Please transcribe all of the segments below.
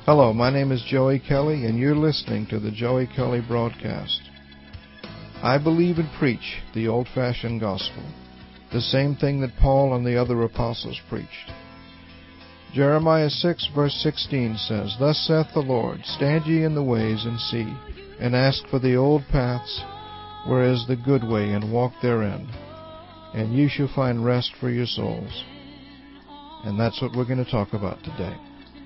Hello, my name is Joey Kelly, and you're listening to the Joey Kelly Broadcast. I believe and preach the old-fashioned gospel, the same thing that Paul and the other apostles preached. Jeremiah 6, verse 16 says, Thus saith the Lord, Stand ye in the ways and see, and ask for the old paths, where is the good way, and walk therein, and ye shall find rest for your souls. And that's what we're going to talk about today.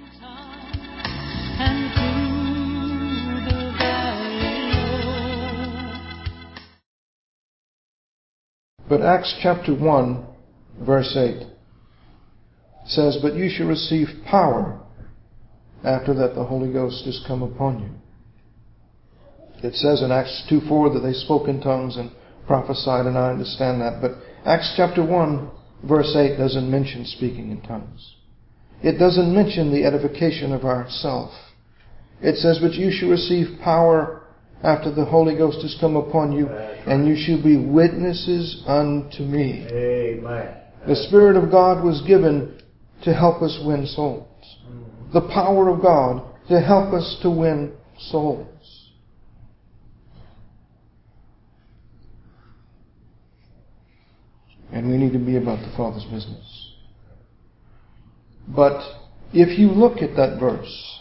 But Acts chapter 1, verse 8 says, But you shall receive power after that the Holy Ghost is come upon you. It says in Acts 2:4 that they spoke in tongues and prophesied, and I understand that. But Acts chapter 1, verse 8 doesn't mention speaking in tongues. It doesn't mention the edification of ourself. It says, But you shall receive power after the Holy Ghost has come upon you, and you shall be witnesses unto me. Amen. The Spirit of God was given to help us win souls. The power of God to help us to win souls. And we need to be about the Father's business. But if you look at that verse,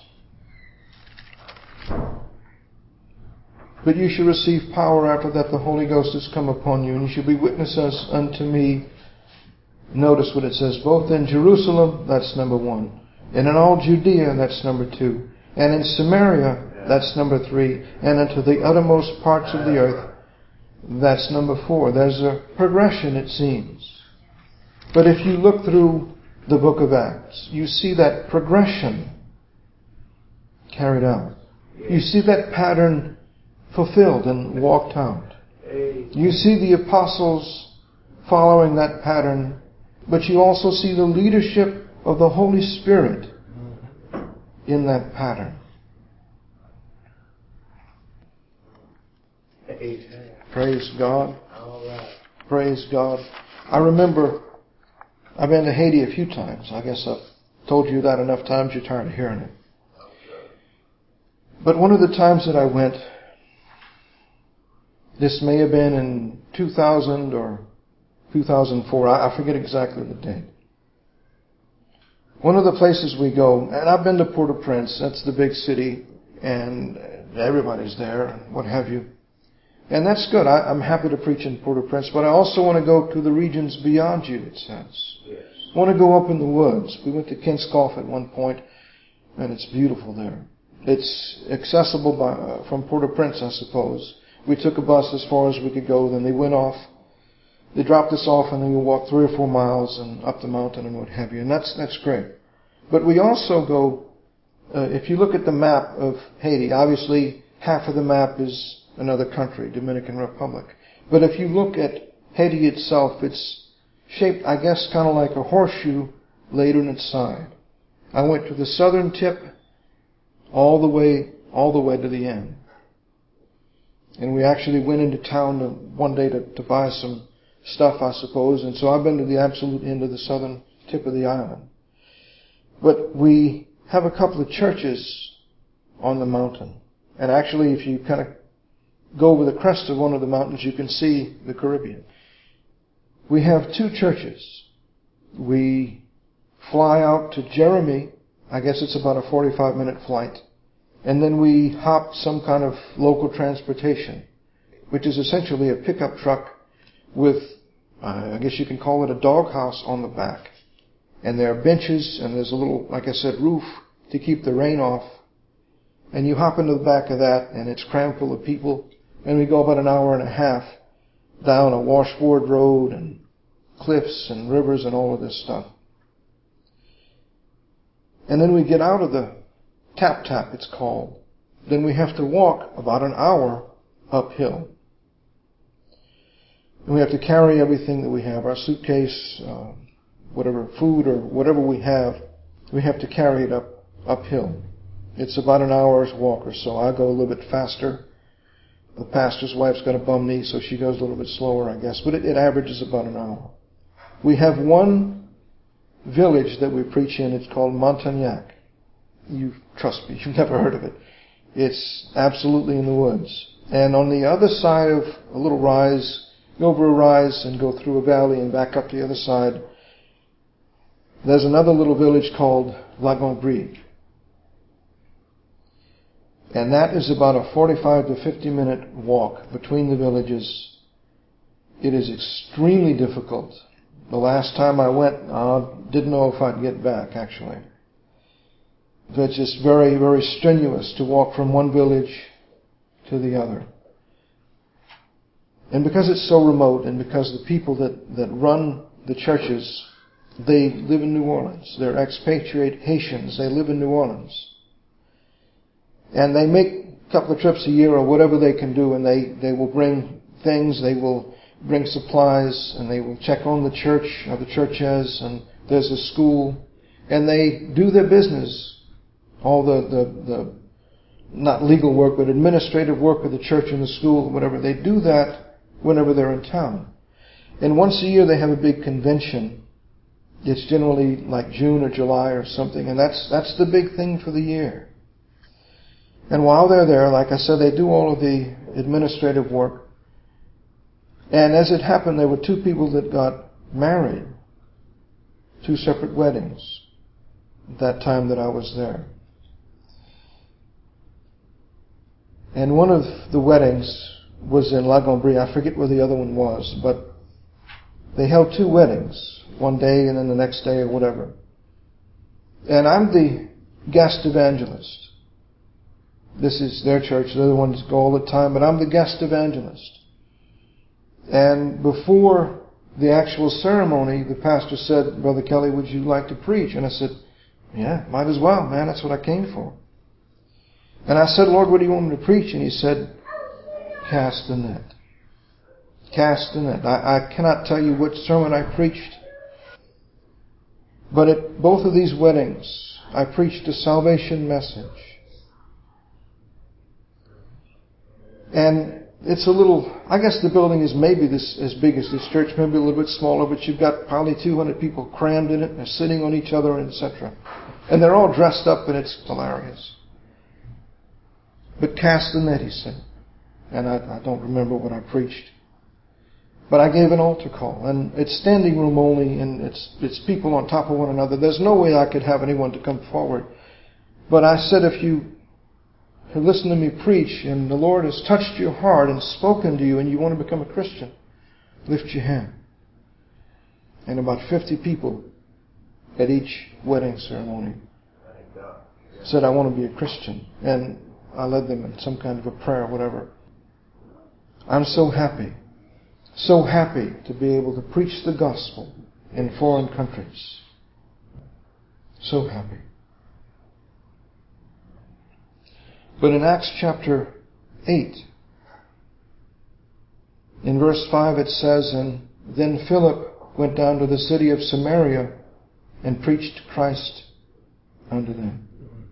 But you shall receive power after that the Holy Ghost has come upon you, and you shall be witnesses unto me. Notice what it says, both in Jerusalem, that's number 1, and in all Judea, that's number 2, and in Samaria, that's number 3, and unto the uttermost parts of the earth, that's number 4. There's a progression, it seems. But if you look through the book of Acts, you see that progression carried out. You see that pattern fulfilled and walked out. You see the apostles following that pattern, but you also see the leadership of the Holy Spirit in that pattern. Praise God. Praise God. I remember I've been to Haiti a few times. I guess I've told you that enough times you're tired of hearing it. But one of the times that I went, this may have been in 2000 or 2004. I forget exactly the date. One of the places we go, and I've been to Port-au-Prince, that's the big city, and everybody's there, and what have you. And that's good. I'm happy to preach in Port-au-Prince, but I also want to go to the regions beyond you, it says. Yes. I want to go up in the woods. We went to Kinskov at one point, and it's beautiful there. It's accessible from Port-au-Prince, I suppose. We took a bus as far as we could go, then they went off. They dropped us off, and then we walked 3 or 4 miles and up the mountain and what have you. And that's great. But we also go, if you look at the map of Haiti, obviously half of the map is another country, Dominican Republic. But if you look at Haiti itself, it's shaped, I guess, kind of like a horseshoe laid on its side. I went to the southern tip all the way to the end. And we actually went into town one day to buy some stuff, I suppose. And so I've been to the absolute end of the southern tip of the island. But we have a couple of churches on the mountain. And actually, if you kind of go over the crest of one of the mountains, you can see the Caribbean. We have 2 churches. We fly out to Jeremy. I guess it's about a 45-minute flight. And then we hop some kind of local transportation, which is essentially a pickup truck with, I guess you can call it a doghouse on the back. And there are benches, and there's a little, like I said, roof to keep the rain off. And you hop into the back of that, and it's crammed full of people. And we go about an hour and a half down a washboard road and cliffs and rivers and all of this stuff. And then we get out of the Tap Tap, it's called. Then we have to walk about an hour uphill. And we have to carry everything that we have, our suitcase, whatever food or whatever we have to carry it uphill. It's about an hour's walk or so. I go a little bit faster. The pastor's wife's got a bum knee, so she goes a little bit slower, I guess. But it averages about an hour. We have one village that we preach in. It's called Montagnac. You trust me, you've never heard of it. It's absolutely in the woods. And on the other side of a little rise, go over a rise and go through a valley and back up the other side, there's another little village called Lagon-Brieg. And that is about a 45 to 50 minute walk between the villages. It is extremely difficult. The last time I went, I didn't know if I'd get back, actually. So it's just very, very strenuous to walk from one village to the other. And because it's so remote, and because the people that run the churches, they live in New Orleans. They're expatriate Haitians. They live in New Orleans. And they make a couple of trips a year or whatever they can do, and they will bring things, they will bring supplies, and they will check on the church, or the churches, and there's a school. And they do their business, all the not legal work, but administrative work of the church and the school, whatever. They do that whenever they're in town. And once a year they have a big convention. It's generally like June or July or something, and that's the big thing for the year. And while they're there, like I said, they do all of the administrative work. And as it happened, there were two people that got married. Two separate weddings that time that I was there. And one of the weddings was in Lagon-Brieg. I forget where the other one was, but they held two weddings, one day and then the next day or whatever. And I'm the guest evangelist. This is their church. The other ones go all the time, but I'm the guest evangelist. And before the actual ceremony, the pastor said, "Brother Kelly, would you like to preach?" And I said, "Yeah, might as well, man. That's what I came for." And I said, "Lord, what do you want me to preach?" And He said, "Cast the net." Cast the net. I cannot tell you what sermon I preached. But at both of these weddings, I preached a salvation message. And it's a little, I guess the building is maybe as big as this church, maybe a little bit smaller, but you've got probably 200 people crammed in it. They're sitting on each other, etc. And they're all dressed up, and it's hilarious. But cast the net, he said. And I don't remember what I preached. But I gave an altar call, and it's standing room only, and it's people on top of one another. There's no way I could have anyone to come forward. But I said, if you have listened to me preach, and the Lord has touched your heart and spoken to you, and you want to become a Christian, lift your hand. And about 50 people at each wedding ceremony said, "I want to be a Christian." And I led them in some kind of a prayer, whatever. I'm so happy to be able to preach the gospel in foreign countries. So happy. But in Acts chapter 8, in verse 5 it says, "And then Philip went down to the city of Samaria and preached Christ unto them."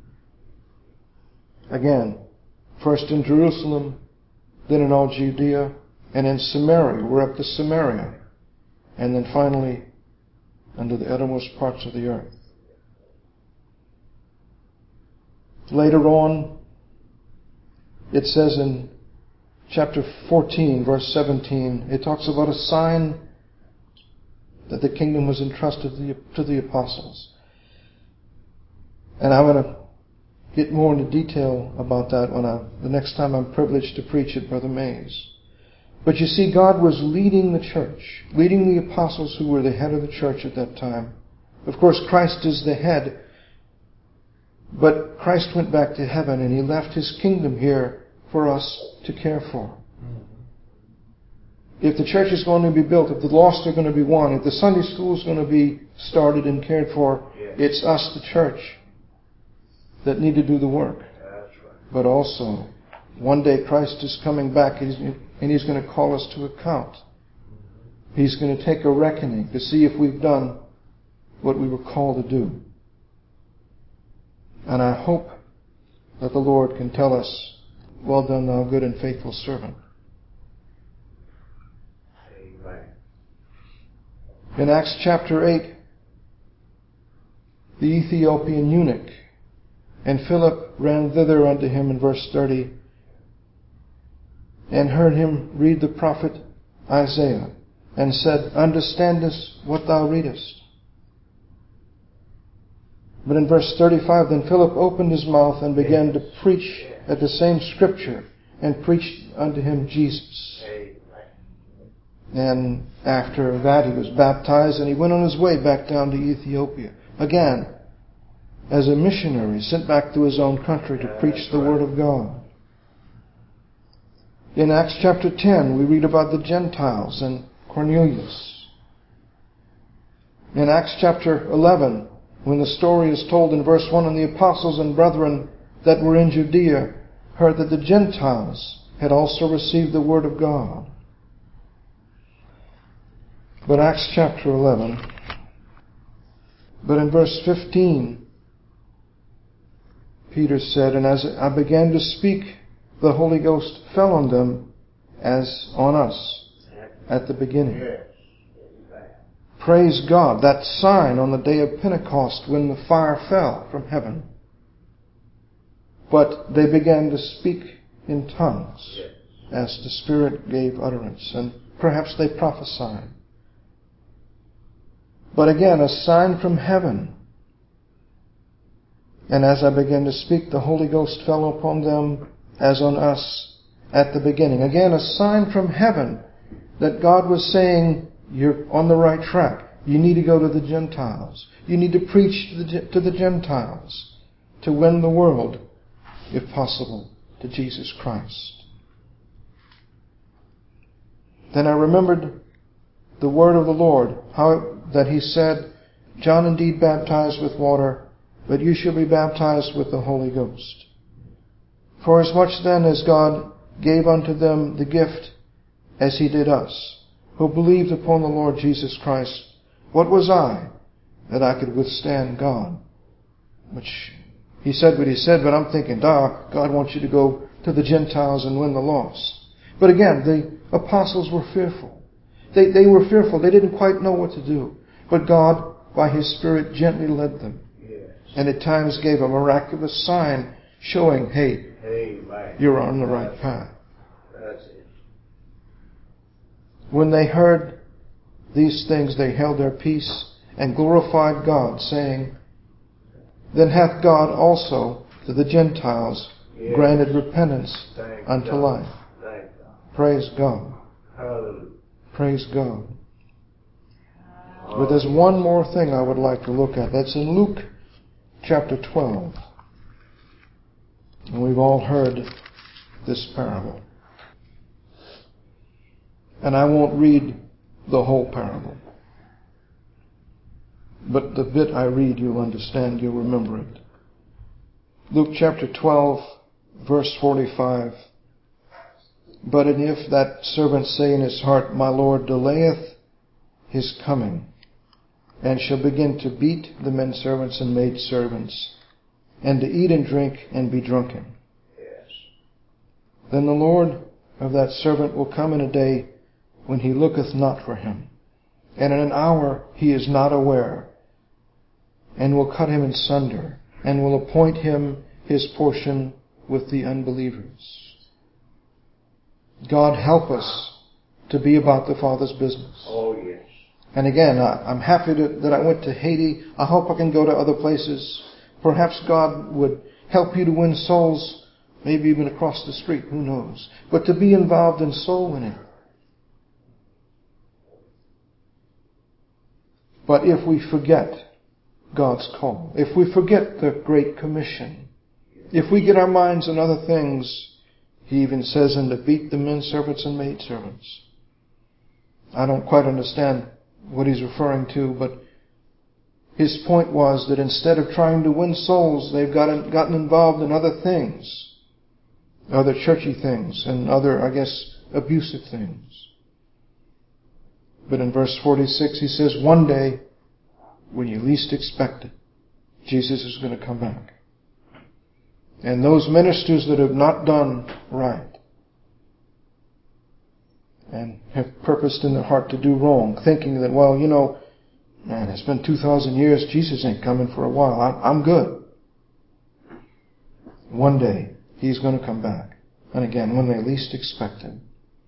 Again, first in Jerusalem, then in all Judea, and in Samaria. We're up to Samaria. And then finally, unto the uttermost parts of the earth. Later on, it says in chapter 14, verse 17, it talks about a sign that the kingdom was entrusted to the apostles. And I'm going to get more into detail about that the next time I'm privileged to preach at Brother Mays. But you see, God was leading the church, leading the apostles who were the head of the church at that time. Of course, Christ is the head, but Christ went back to heaven and He left His kingdom here for us to care for. If the church is going to be built, if the lost are going to be won, if the Sunday school is going to be started and cared for, it's us, the church, that need to do the work. But also, one day Christ is coming back and He's going to call us to account. He's going to take a reckoning to see if we've done what we were called to do. And I hope that the Lord can tell us, "Well done, thou good and faithful servant." Amen. In Acts chapter 8, the Ethiopian eunuch And Philip ran thither unto him in verse 30, and heard him read the prophet Isaiah, and said, Understandest what thou readest? But in verse 35, then Philip opened his mouth and began to preach at the same scripture, and preached unto him Jesus. And after that he was baptized, and he went on his way back down to Ethiopia. Again, as a missionary, sent back to his own country to preach the Word of God. In Acts chapter 10, we read about the Gentiles and Cornelius. In Acts chapter 11, when the story is told in verse 1, and the apostles and brethren that were in Judea heard that the Gentiles had also received the Word of God. But Acts chapter 11, but in verse 15, Peter said, And as I began to speak, the Holy Ghost fell on them as on us at the beginning. Praise God, that sign on the day of Pentecost when the fire fell from heaven. But they began to speak in tongues as the Spirit gave utterance, and perhaps they prophesied. But again, a sign from heaven. And as I began to speak, the Holy Ghost fell upon them as on us at the beginning. Again, a sign from heaven that God was saying, you're on the right track. You need to go to the Gentiles. You need to preach to the Gentiles to win the world, if possible, to Jesus Christ. Then I remembered the word of the Lord, that He said, John indeed baptized with water, but you shall be baptized with the Holy Ghost. For as much then as God gave unto them the gift, as He did us, who believed upon the Lord Jesus Christ, what was I, that I could withstand God? Which He said what He said, but I'm thinking, God wants you to go to the Gentiles and win the lost. But again, the apostles were fearful. They were fearful. They didn't quite know what to do. But God, by His Spirit, gently led them. And at times gave a miraculous sign showing, hey, you're on the right path. When they heard these things, they held their peace and glorified God, saying, Then hath God also to the Gentiles granted repentance unto life. Praise God. Praise God. But there's one more thing I would like to look at. That's in Luke chapter 12. And we've all heard this parable. And I won't read the whole parable. But the bit I read, you'll understand, you'll remember it. Luke chapter 12, verse 45. But if that servant say in his heart, My Lord delayeth his coming, and shall begin to beat the men servants and maid servants, and to eat and drink and be drunken. Then the Lord of that servant will come in a day when he looketh not for him, and in an hour he is not aware, and will cut him in sunder, and will appoint him his portion with the unbelievers. God help us to be about the Father's business. Oh, yes. And again, I'm happy that I went to Haiti. I hope I can go to other places. Perhaps God would help you to win souls, maybe even across the street, who knows. But to be involved in soul winning. But if we forget God's call, if we forget the Great Commission, if we get our minds on other things, He even says, and to beat the men servants and maid servants. I don't quite understand what He's referring to, but His point was that instead of trying to win souls, they've gotten involved in other things, other churchy things, and other, abusive things. But in verse 46, He says, one day, when you least expect it, Jesus is going to come back. And those ministers that have not done right and have purposed in their heart to do wrong, thinking that, man, it's been 2,000 years, Jesus ain't coming for a while, I'm good. One day, He's going to come back. And again, when they least expect Him.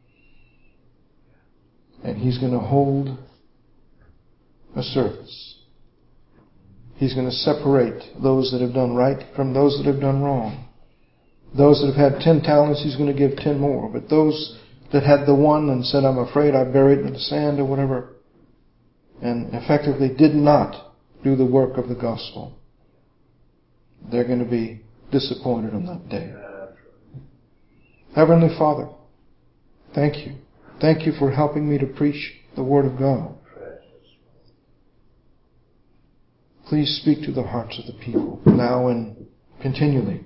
And He's going to hold a service. He's going to separate those that have done right from those that have done wrong. Those that have had 10 talents, He's going to give 10 more. But those that had the one and said, I'm afraid I buried it in the sand or whatever, and effectively did not do the work of the gospel, they're going to be disappointed on that day. Heavenly Father, thank you. Thank you for helping me to preach the Word of God. Please speak to the hearts of the people now and continually.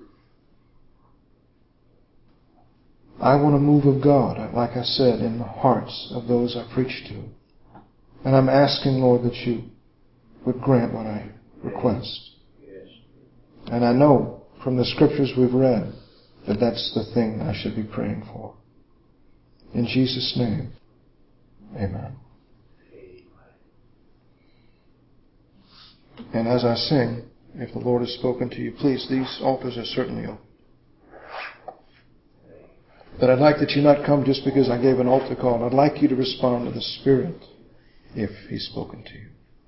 I want a move of God, like I said, in the hearts of those I preach to. And I'm asking, Lord, that you would grant what I request. And I know from the scriptures we've read that that's the thing I should be praying for. In Jesus' name, amen. And as I sing, if the Lord has spoken to you, please, these altars are certainly open. But I'd like that you not come just because I gave an altar call. I'd like you to respond to the Spirit if He's spoken to you.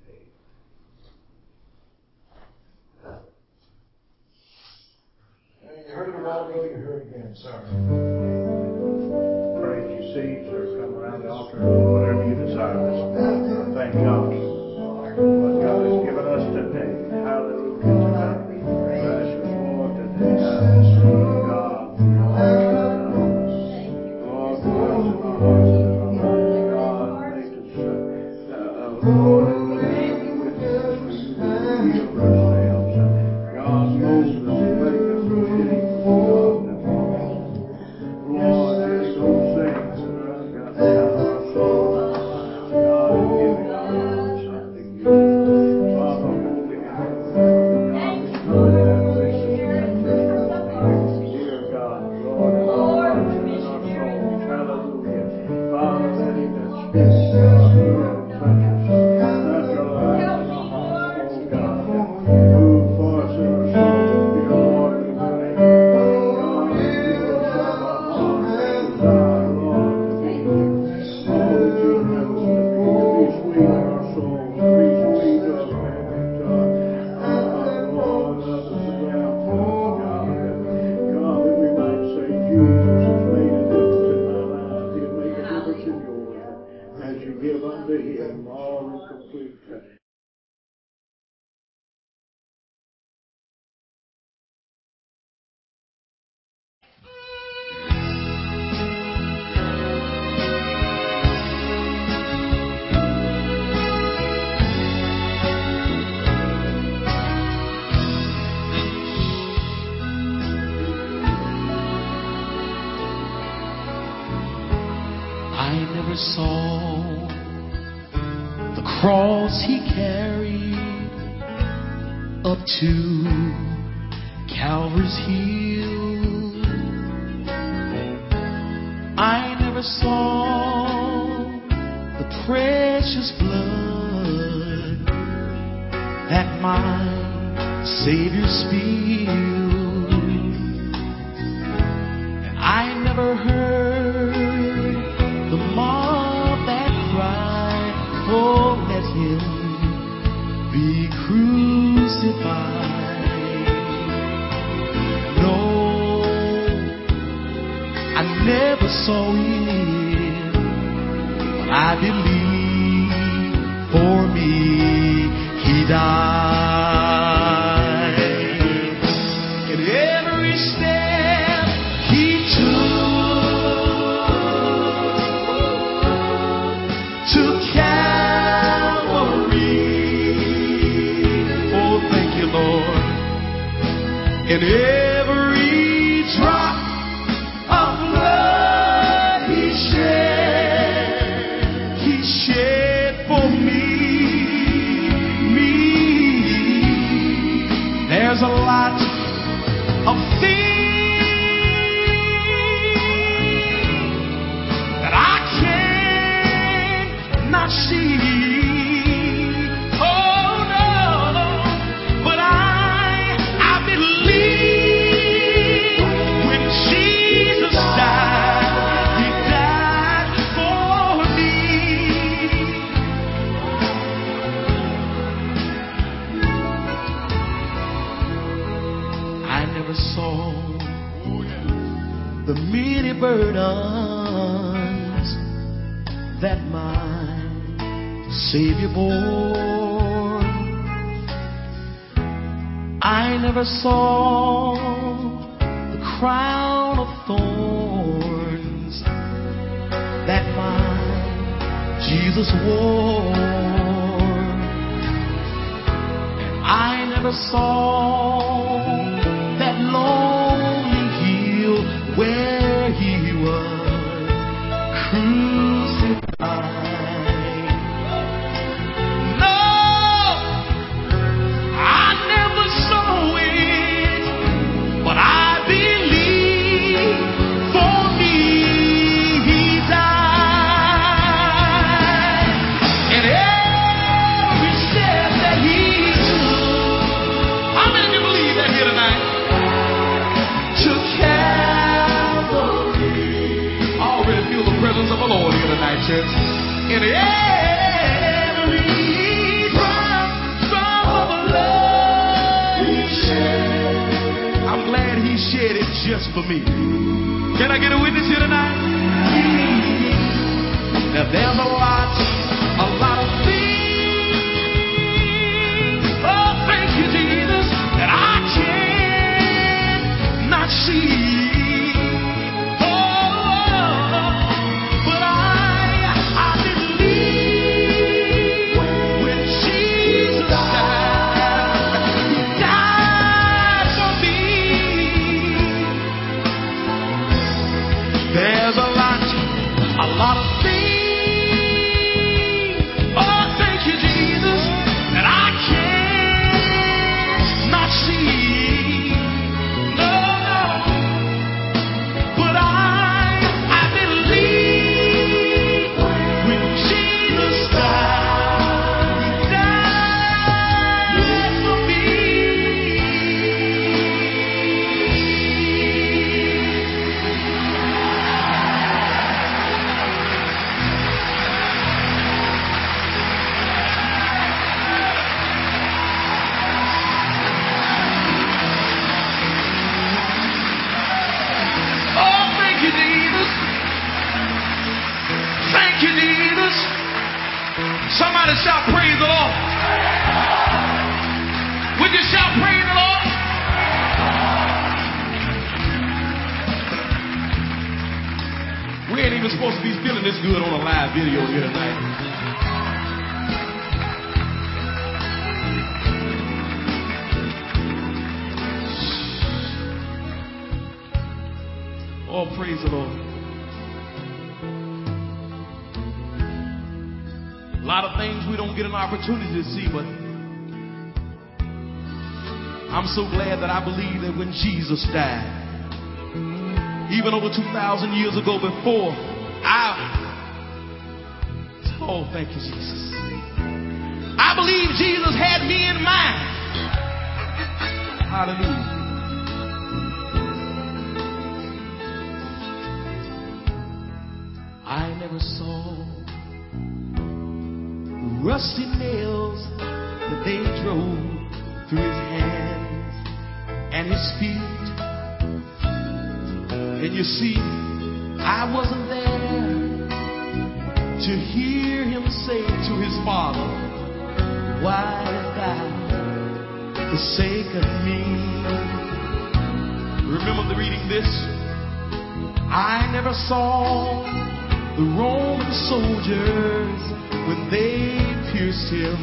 You heard it a while ago, you heard it again. Sorry. Pray at your seats or come around the altar, whatever you desire this morning. Thank God for what God has given us today. Hallelujah to God. Precious Lord, today I will serve God for all that you've done. Lord, for us in our hearts and in our minds, God, make us, Lord, and witnesses for you to reveal ourselves. God, mold us and make us in shape of God that Lord, just those things that are got out of our soul, God, and giving our hearts something new. Father, holy God, we come in adoration to that testimony. Dear God, Lord, in our hearts and in our souls, hallelujah. Father, letting that Spirit, God, move and touch us. Touch our lives and our hearts, oh God. Move for us in our souls, dear Lord, we pray. God, reveal some of our hearts and desire, Lord, to be all that you would have us to be sweet in our souls, to be sweet to our families, Lord, others around us, God, that we might say, Jesus has made a difference in my life. He'll make a difference in yours as you give unto Him all in complete. I never saw the cross He carried up to Calvary's hill. I never saw the precious blood that my Savior spilled. And I never heard the mob that cried, oh, let Him be crucified. No, I never saw Him, but I believe for me He died. And every step He took to Calvary. Oh, thank you, Lord. And every drop of blood He shed for me. There's a lot of things that I cannot see. Oh no, but I believe burdens that my Savior bore. I never saw the crown of thorns that my Jesus wore. I never saw that lonely hill where he was crucified. No, I never saw it, but I believe for me he died. And every step that he took, how many of you believe that here tonight? To Calvary. I already feel the presence of the Lord here tonight, church. In every drop of blood he shed, I'm glad he shed it just for me. Can I get a witness here tonight? Now there's a lot of things, oh thank you Jesus, that I cannot see. But I believe when Jesus died for me. There's a lot of things, oh thank you Jesus, that I cannot see. No, but I believe when Jesus died, he died for me. Oh, thank you, Jesus. Thank you, Jesus. Somebody shout, praise the Lord. Would you shout, praise the Lord? We ain't even supposed to be feeling this good on a live video here tonight. Oh, praise the Lord. A lot of things we don't get an opportunity to see, but I'm so glad that I believe that when Jesus died, even over 2,000 years ago before oh, thank you, Jesus. I believe Jesus had me in mind. Hallelujah. I never saw the rusty nails that they drove through his hands and his feet. And you see, I wasn't there to hear him say to his father, why hast thou forsaken me? Remember reading this? I never saw the Roman soldiers when they pierced him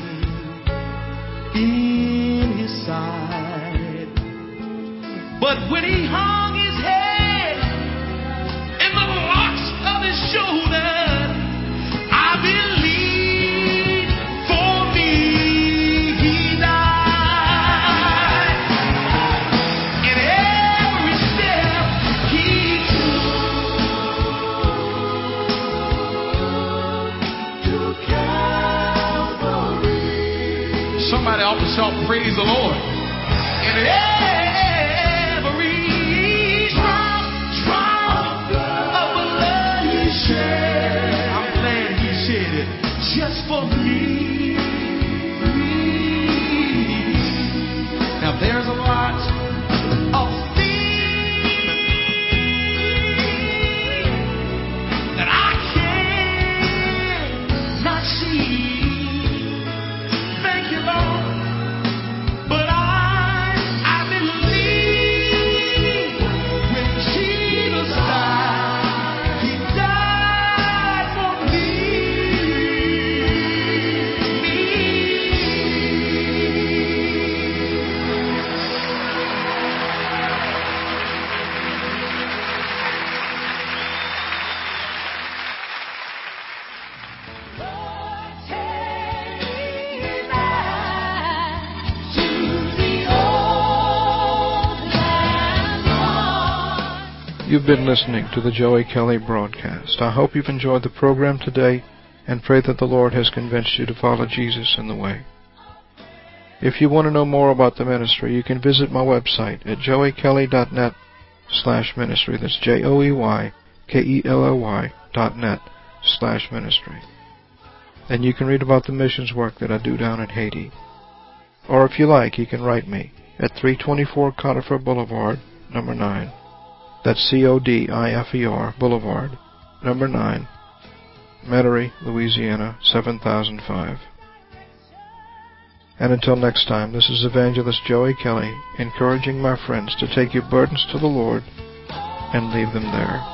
in his side. But when he hung his head and the locks of his shoulders, I believe for me he died. And every step he took to Calvary. Somebody ought to shout, praise the Lord. And every drop of blood he shed, I'm glad he shed it just for me. Now there's a lot of things You've been listening to the Joey Kelly broadcast. I hope you've enjoyed the program today and pray that the Lord has convinced you to follow Jesus in the way. If you want to know more about the ministry, you can visit my website at joeykelly.net/ministry. That's joeykelly.net/ministry. And you can read about the missions work that I do down in Haiti. Or if you like, you can write me at 324 Codifer Boulevard, number 9. That's Codifer Boulevard, number 9, Metairie, Louisiana, 7005. And until next time, this is Evangelist Joey Kelly, encouraging my friends to take your burdens to the Lord and leave them there.